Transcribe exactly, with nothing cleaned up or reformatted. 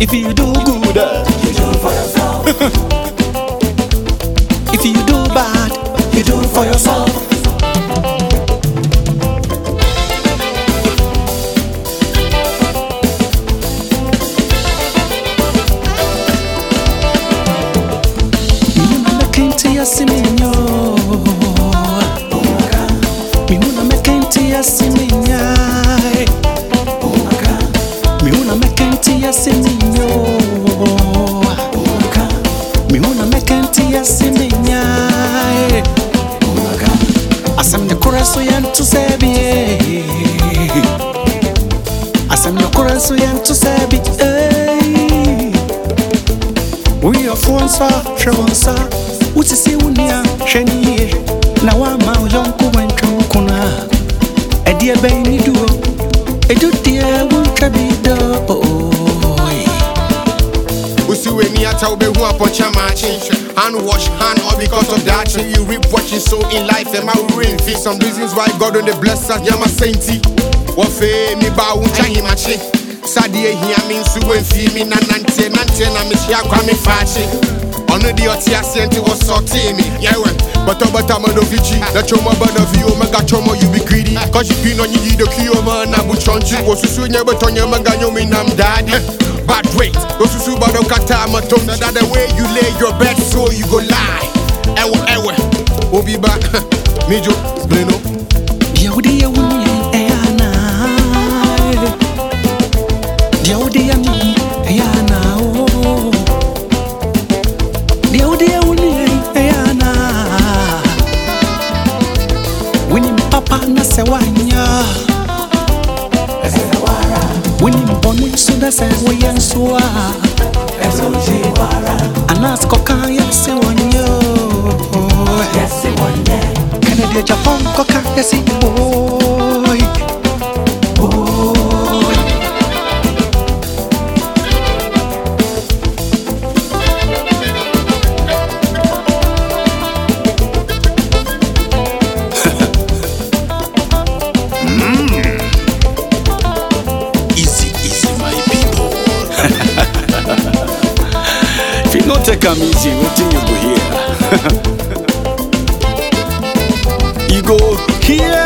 If you do good, you do it for yourself. if you do bad, You do it for yourself. me wanna make into your siminyo. Me wanna make into your siminya. Me wanna make into your siminyo. Me wanna make into your siminya. Asam the chorus so yan to sebi. Asam the chorus so yan to sebi. We are phones for Shawonsa. Uti si unia sheni. Na wa ma yonko wentro kuna. E dia be ni duo. E do dia wunka bido. Usi we ni ata ube hu apocha machi. Hand wash hand all because of that shit. You reap what you sow in life. And my rain feel some reasons why God on the bless us. Yama sainty. Wafe mi ba uncha himachi. Sadie hiya min su wen fi mi na nante nante na mi shia kwa mi fachi. Ono di oti asenti was sorting me. Yeah we. But but I'm a vici. The choma bad of you, mega choma you be greedy. Cause you pin on you the kiyo man na buchonchi. Wosusu nye betonye mega nyomi nam daddy. Bad wait, wosusu bado kata matom. That the way you lay your bed so you go lie. Ewe ewe, obi ba, mijo, bleno. Dia udia wuni eyana. Dia udia mi eyana. Dia udia wuni eyana. Wini papa na sewanya. Wini mboni suda se wiyensua. Anas koka yesi wanyo. Canada Japan koka yesi boy. Boy. Easy, easy, my people. If you not take 'em easy, what do you go here? You go here.